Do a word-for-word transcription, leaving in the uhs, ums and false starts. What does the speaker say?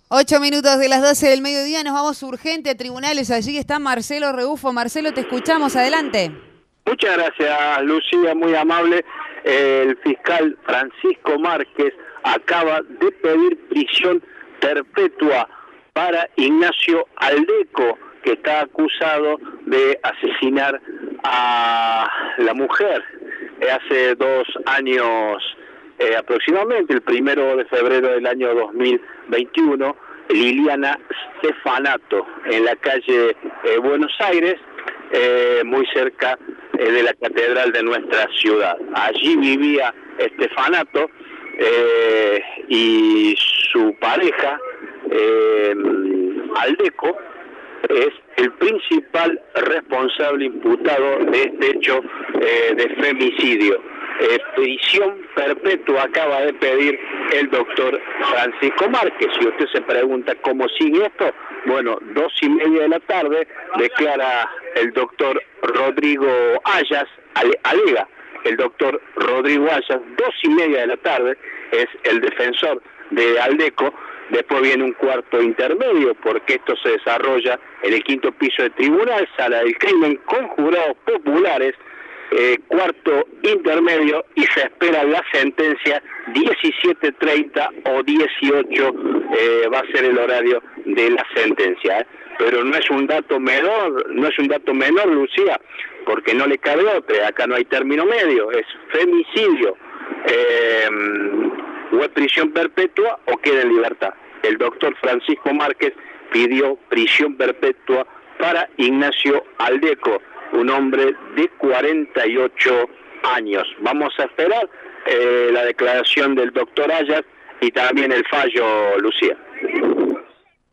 Ocho minutos de las doce del mediodía, nos vamos urgente a tribunales. Allí está Marcelo Rebufo. Marcelo, te escuchamos, adelante. Muchas gracias, Lucía, muy amable. El fiscal Francisco Márquez acaba de pedir prisión perpetua para Ignacio Aldeco, que está acusado de asesinar a la mujer hace dos años eh, aproximadamente, el primero de febrero del año dos mil veintiuno, Liliana Stefanato, en la calle eh, Buenos Aires, eh, muy cerca eh, de la catedral de nuestra ciudad. Allí vivía Stefanato eh, y su pareja, eh, Aldeco, es el principal responsable imputado de este hecho eh, de femicidio. Eh, prisión perpetua acaba de pedir el doctor Francisco Márquez. Si usted se pregunta cómo sigue esto, bueno, dos y media de la tarde declara el doctor Rodrigo Ayas, ale, alega el doctor Rodrigo Ayas, dos y media de la tarde es el defensor de Aldeco. Después viene un cuarto intermedio, porque esto se desarrolla en el quinto piso del tribunal, sala del crimen con jurados populares, eh, cuarto intermedio, y se espera la sentencia diecisiete treinta o dieciocho, eh, va a ser el horario de la sentencia. ¿eh? Pero no es un dato menor, no es un dato menor, Lucía, porque no le cabe otra, acá no hay término medio, es femicidio. Eh, o es prisión perpetua o queda en libertad. El doctor Francisco Márquez pidió prisión perpetua para Ignacio Aldeco, un hombre de cuarenta y ocho años. Vamos a esperar eh, la declaración del doctor Ayas y también el fallo, Lucía.